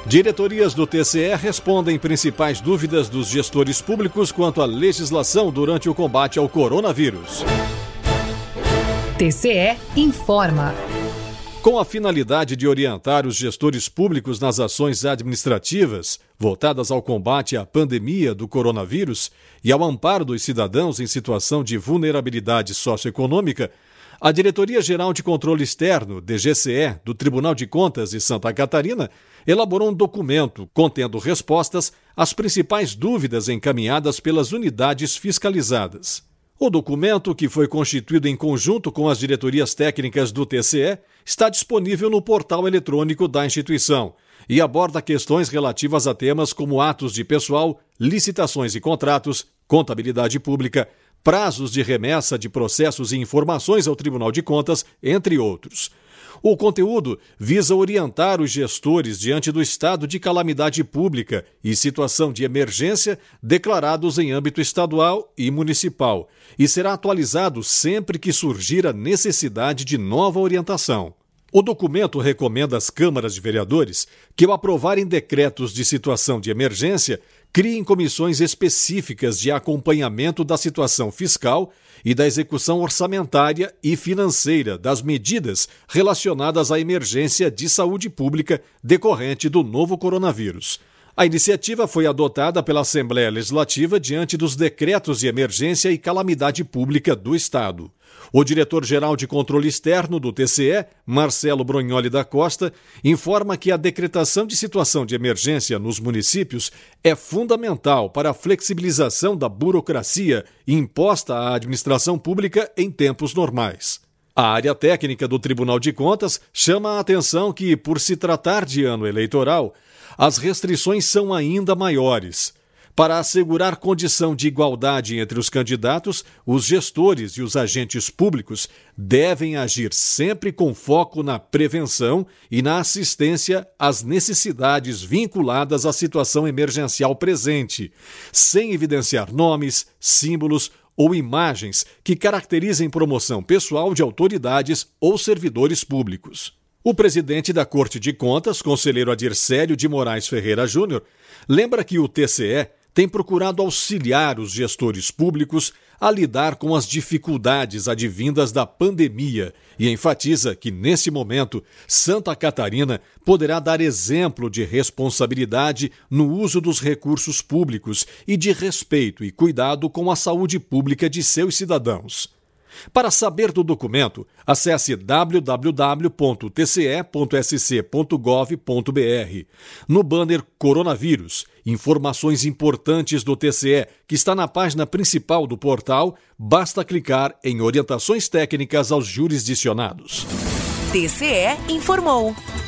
Diretorias do TCE respondem principais dúvidas dos gestores públicos quanto à legislação durante o combate ao coronavírus. TCE informa. Com a finalidade de orientar os gestores públicos nas ações administrativas voltadas ao combate à pandemia do coronavírus e ao amparo dos cidadãos em situação de vulnerabilidade socioeconômica, a Diretoria-Geral de Controle Externo, DGCE, do Tribunal de Contas de Santa Catarina, elaborou um documento contendo respostas às principais dúvidas encaminhadas pelas unidades fiscalizadas. O documento, que foi constituído em conjunto com as diretorias técnicas do TCE, está disponível no portal eletrônico da instituição e aborda questões relativas a temas como atos de pessoal, licitações e contratos, contabilidade pública, prazos de remessa de processos e informações ao Tribunal de Contas, entre outros. O conteúdo visa orientar os gestores diante do estado de calamidade pública e situação de emergência declarados em âmbito estadual e municipal e será atualizado sempre que surgir a necessidade de nova orientação. O documento recomenda às câmaras de vereadores que, ao aprovarem decretos de situação de emergência, criem comissões específicas de acompanhamento da situação fiscal e da execução orçamentária e financeira das medidas relacionadas à emergência de saúde pública decorrente do novo coronavírus. A iniciativa foi adotada pela Assembleia Legislativa diante dos decretos de emergência e calamidade pública do Estado. O diretor-geral de Controle Externo do TCE, Marcelo Brognoli da Costa, informa que a decretação de situação de emergência nos municípios é fundamental para a flexibilização da burocracia imposta à administração pública em tempos normais. A área técnica do Tribunal de Contas chama a atenção que, por se tratar de ano eleitoral, as restrições são ainda maiores. Para assegurar condição de igualdade entre os candidatos, os gestores e os agentes públicos devem agir sempre com foco na prevenção e na assistência às necessidades vinculadas à situação emergencial presente, sem evidenciar nomes, símbolos ou imagens que caracterizem promoção pessoal de autoridades ou servidores públicos. O presidente da Corte de Contas, conselheiro Adircélio de Moraes Ferreira Júnior, lembra que o TCE tem procurado auxiliar os gestores públicos a lidar com as dificuldades advindas da pandemia e enfatiza que, nesse momento, Santa Catarina poderá dar exemplo de responsabilidade no uso dos recursos públicos e de respeito e cuidado com a saúde pública de seus cidadãos. Para saber do documento, acesse www.tce.sc.gov.br. No banner Coronavírus, informações importantes do TCE, que está na página principal do portal, basta clicar em Orientações Técnicas aos Jurisdicionados. TCE informou.